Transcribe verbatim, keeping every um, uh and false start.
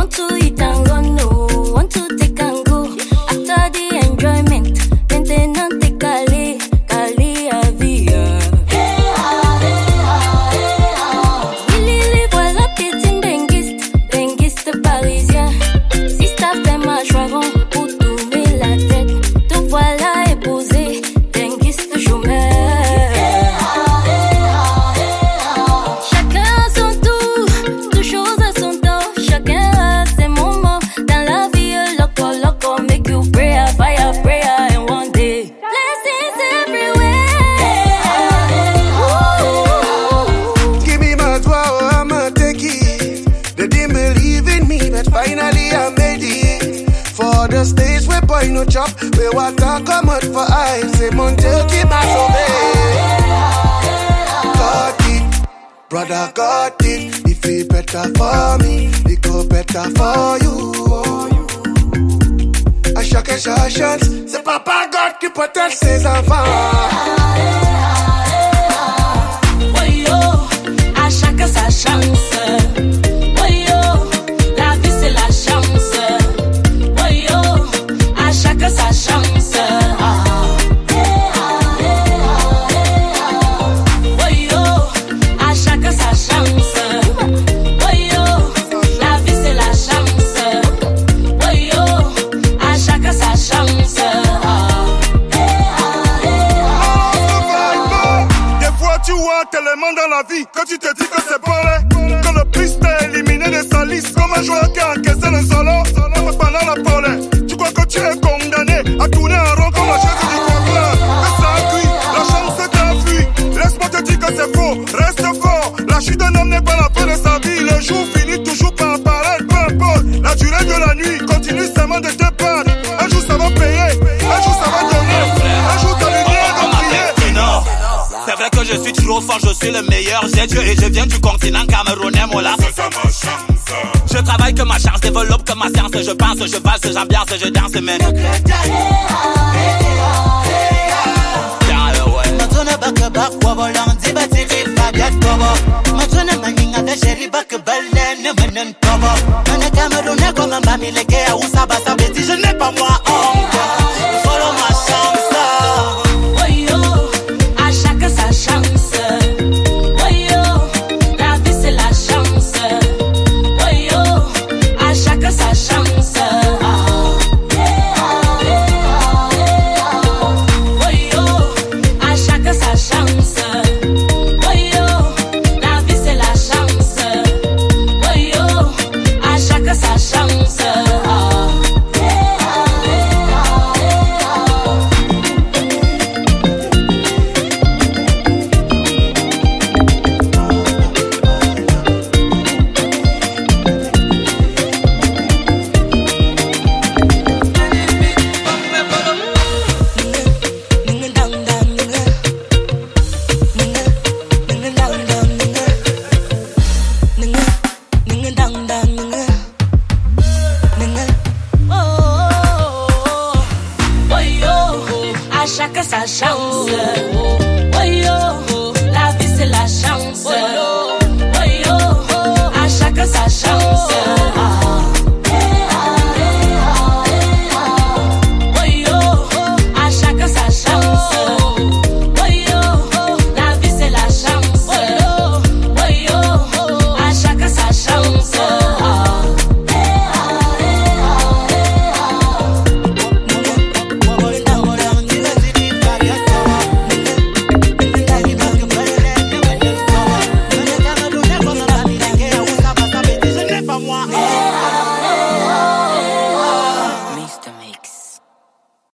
Want to eat and go, no. Want to take and go. After the enjoyment, maintenant t'es calé, calé à vie. Willy, voilà piétine denguiste, denguiste parisien. Si ça fait ma joie pour tourner la tête, te voilà épousé, denguiste chômeur. The stage where boy no chop, where water come out for eyes. Say mon Dieu qui m'a sauvé. Got it, brother got it. If it better for me, it go better for you. À chaque chance, c'est papa God qui protège ses enfants. Oui yo, à chaque sa chance. Oui yo, la vie c'est la chance. Que sa chance. Ah. Oh yo, à chaque sa chance. Oh yo, la vie c'est la chance. Oh yo, à chaque sa chance. Ah. Des fois tu vois tellement dans la vie que tu te dis que c'est pas vrai. Que le plus t'es éliminé de sa liste comme un joueur qui a encaissé le solo pendant la pole. Tu crois que tu es condamné à tourner en rond comme la chaise du comptoir. Que ça a cuit, la chance t'a fui. Laisse-moi te dire que c'est faux, reste fort. La chute d'un homme n'est pas la fin de sa vie. Le jour finit toujours par apparaître, peu importe. La durée de la nuit continue seulement de te perdre. Un jour ça va payer, un jour ça va donner. Un jour ta lumière va briller. C'est vrai que je suis trop fort, je suis le meilleur. J'ai Dieu et je viens du continent camerounais, Mola. C'est ça ma chance. Je travaille que ma chance, développe que ma science. Je pense, je valse, j'ambiance, je danse, mais Matuna baka bak wabolo, ziba tiri fabiat kobo. Matuna maninga da sheri baka balen, manan